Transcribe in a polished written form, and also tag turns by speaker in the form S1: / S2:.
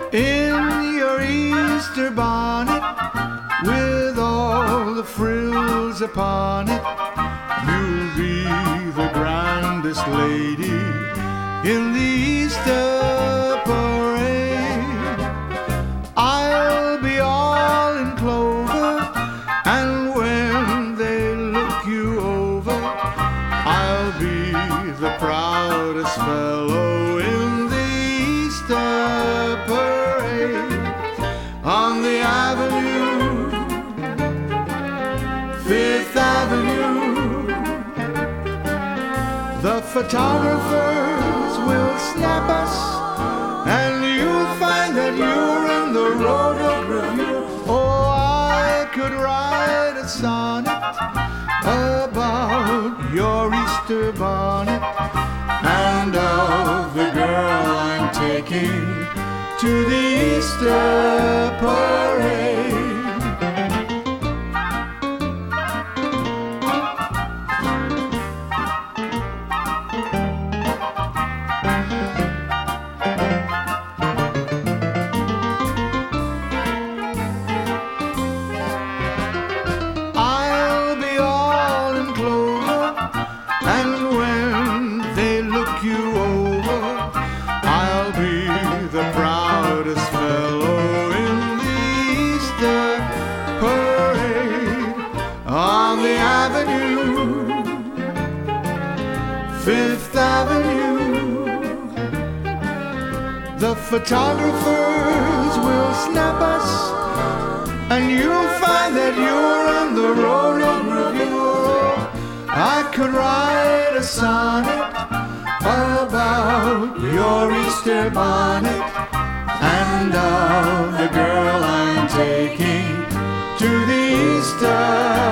S1: In your Easter bonnet, with all the frills upon it, you'll be the grandest lady in the Easter parade. I'll be all in clover, and when they look you over, I'll be the proudest fellow in the Easter parade. On the avenue, Fifth Avenue, the photographers will snap us, and you'll find that you're in the Rodeo Review. Oh, I could write a sonnet about your Easter bonnet, and of the girl I'm taking to the Easter parade. I'll be all in clover, and when they look you over, I'll be the proudest fellow in the Easter parade. On the avenue, Fifth Avenue, the photographers will snap us, and you'll find that you're in the Rodeo Review. I could write a sonnet about your Easter bonnet, and of the girl I'm taking to the Easter